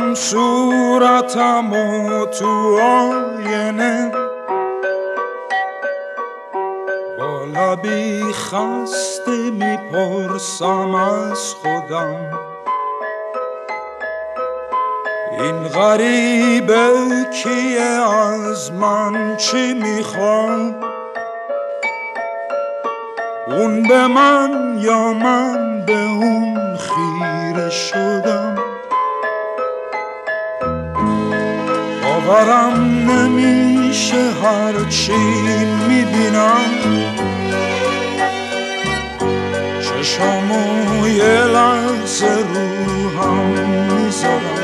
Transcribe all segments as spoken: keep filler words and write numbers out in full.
دیدم صورتم و تو آینه، با لبی خسته میپرسم از خودم این غریبه کیه، از من چی میخواد؟ اون به من یا من به اون خیره شدم. باورم نمیشه هرچی میبینم، چشامو یه لحظه رو هم میذارم،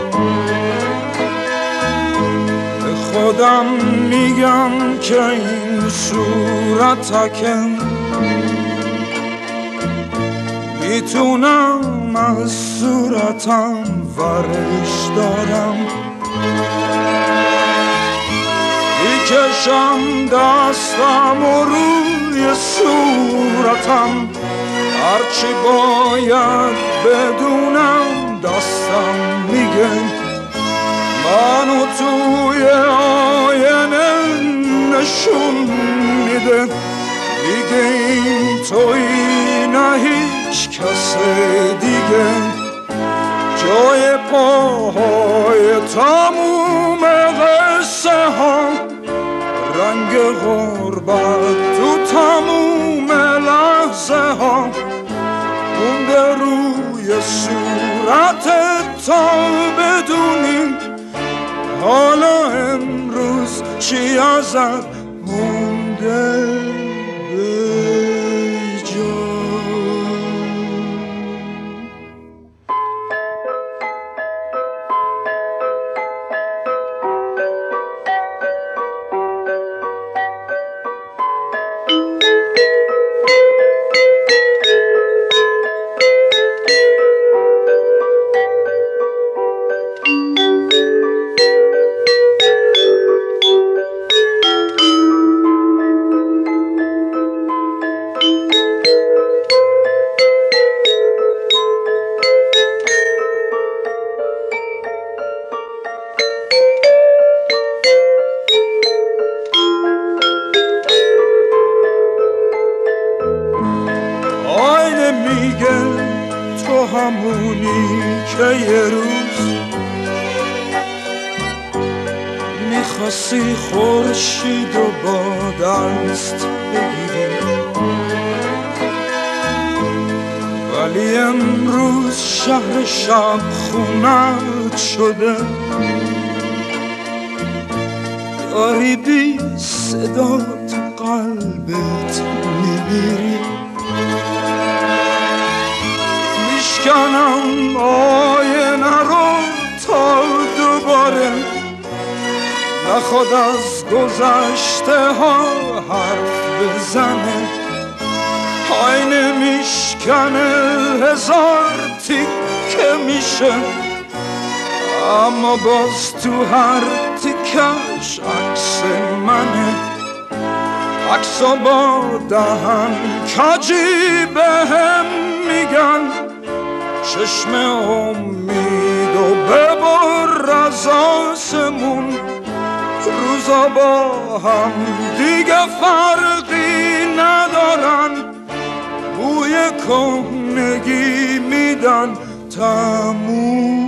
به خودم میگم که این صورتکم میتونم از صورتم ورش دارم، میکشم دستم و روی صورتم، هرچی باید بدونم دستم میگه منو توی آینه نشون میده، میگه این تویی نه هیچ کس دیگه، جای پاهای تموم قصه ها، رنگ غربت تو تموم لحظه ها، مونده روی صورتت تا بدونی حالا امروز چی ازت مونده به جا. میگه تو همونی که یه روز میخواستی خورشید و با دست بگیری، ولی امروز شهر شب خونت شده، داری بی صدا تو قلبت میمیری، میشکنم آینه رو تا دوباره نخواد از گذشته ها حرف بزنه، آینه میشکنه هزار تیکه میشه، اما باز تو هر تیکش عکس منه، عکسا با دهن کجی بهم میگن چشم امید و ببر از آسمون، روزا با هم دیگه فرقی ندارن، بوی کهنگی میدن تموم.